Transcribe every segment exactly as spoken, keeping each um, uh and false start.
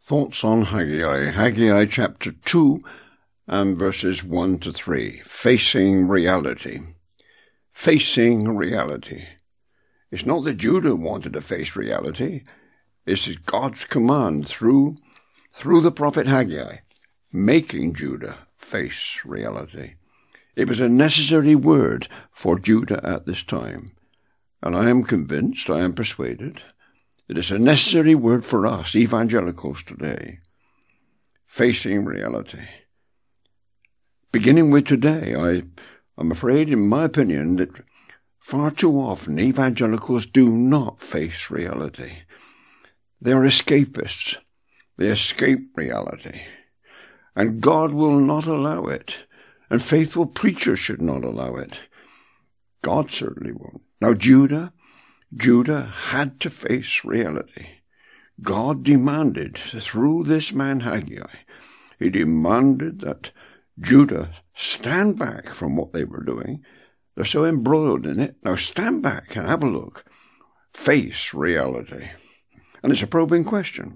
Thoughts on Haggai. Haggai chapter two and verses one to three. Facing reality. Facing reality. It's not that Judah wanted to face reality. This is God's command through, through the prophet Haggai, making Judah face reality. It was a necessary word for Judah at this time. And I am convinced, I am persuaded, that it's a necessary word for us, evangelicals today. Facing reality. Beginning with today, I, I'm afraid, in my opinion, that far too often evangelicals do not face reality. They are escapists. They escape reality. And God will not allow it. And faithful preachers should not allow it. God certainly won't. Now, Judah, Judah had to face reality. God demanded, through this man Haggai, he demanded that Judah stand back from what they were doing. They're so embroiled in it. Now stand back and have a look. Face reality. And it's a probing question.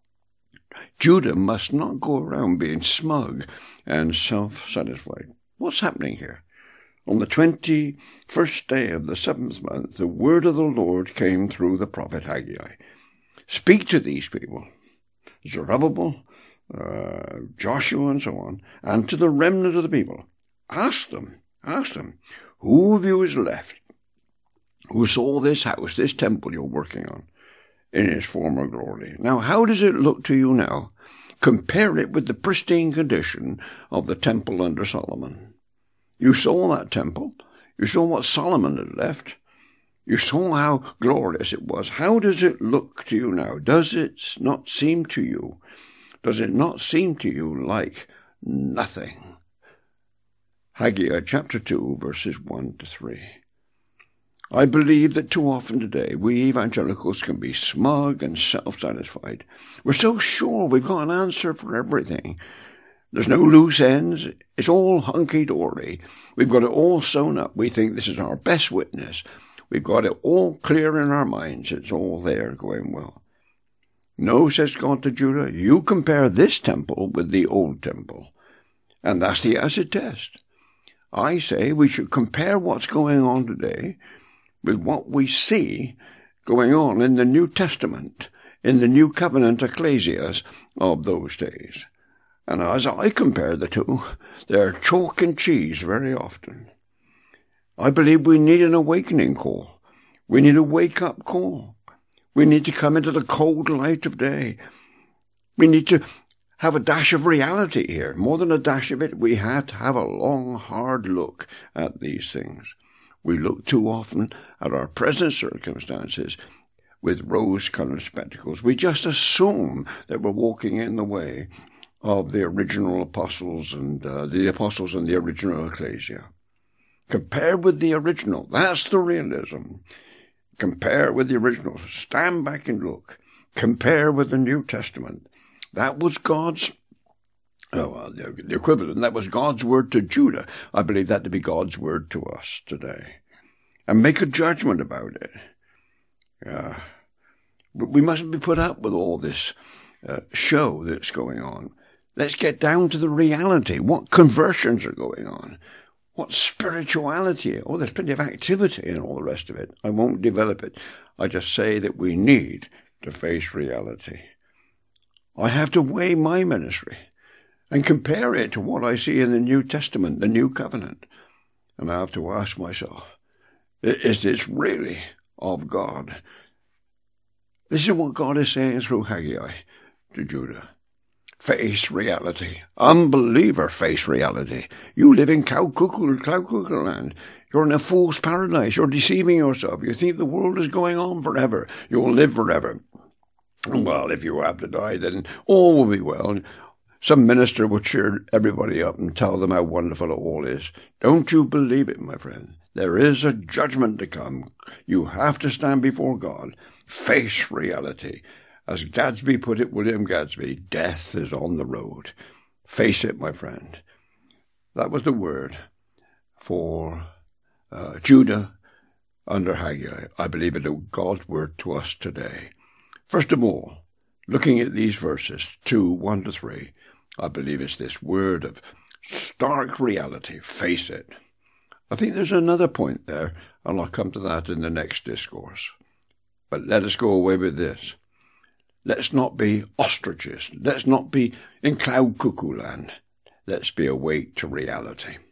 Judah must not go around being smug and self-satisfied. What's happening here? On the twenty-first day of the seventh month, the word of the Lord came through the prophet Haggai. Speak to these people, Zerubbabel, uh, Joshua, and so on, and to the remnant of the people. Ask them, ask them, who of you is left who saw this house, this temple you're working on, in its former glory? Now, how does it look to you now? Compare it with the pristine condition of the temple under Solomon. You saw that temple. You saw what Solomon had left. You saw how glorious it was. How does it look to you now? Does it not seem to you? Does it not seem to you like nothing? Haggai chapter two, verses one to three. I believe that too often today we evangelicals can be smug and self-satisfied. We're so sure we've got an answer for everything. There's no loose ends. It's all hunky-dory. We've got it all sewn up. We think this is our best witness. We've got it all clear in our minds. It's all there going well. No, says God to Judah, you compare this temple with the old temple. And that's the acid test. I say we should compare what's going on today with what we see going on in the New Testament, in the New Covenant ecclesias of those days. And as I compare the two, they're chalk and cheese very often. I believe we need an awakening call. We need a wake-up call. We need to come into the cold light of day. We need to have a dash of reality here. More than a dash of it, we have to have a long, hard look at these things. We look too often at our present circumstances with rose-colored spectacles. We just assume that we're walking in the way of the original apostles and uh, the apostles and the original ecclesia. Compare with the original. That's the realism. Compare with the original. Stand back and look. Compare with the New Testament. That was God's, oh, well, the, the equivalent. That was God's word to Judah. I believe that to be God's word to us today. And make a judgment about it. Yeah. We mustn't be put up with all this uh, show that's going on. Let's get down to the reality. What conversions are going on? What spirituality? Oh, there's plenty of activity and all the rest of it. I won't develop it. I just say that we need to face reality. I have to weigh my ministry and compare it to what I see in the New Testament, the New Covenant. And I have to ask myself, is this really of God? This is what God is saying through Haggai to Judah. Face reality. Unbeliever, face reality. You live in cow cuckoo, cow cuckoo land. You're in a fool's paradise. You're deceiving yourself. You think the world is going on forever. You'll live forever. Well, if you have to die, then all will be well. Some minister will cheer everybody up and tell them how wonderful it all is. Don't you believe it, my friend. There is a judgment to come. You have to stand before God. Face reality. As Gadsby put it, William Gadsby, death is on the road. Face it, my friend. That was the word for uh, Judah under Haggai. I believe it is God's word to us today. First of all, looking at these verses, two, one to three, I believe it's this word of stark reality. Face it. I think there's another point there, and I'll come to that in the next discourse. But let us go away with this. Let's not be ostriches. Let's not be in cloud cuckoo land. Let's be awake to reality.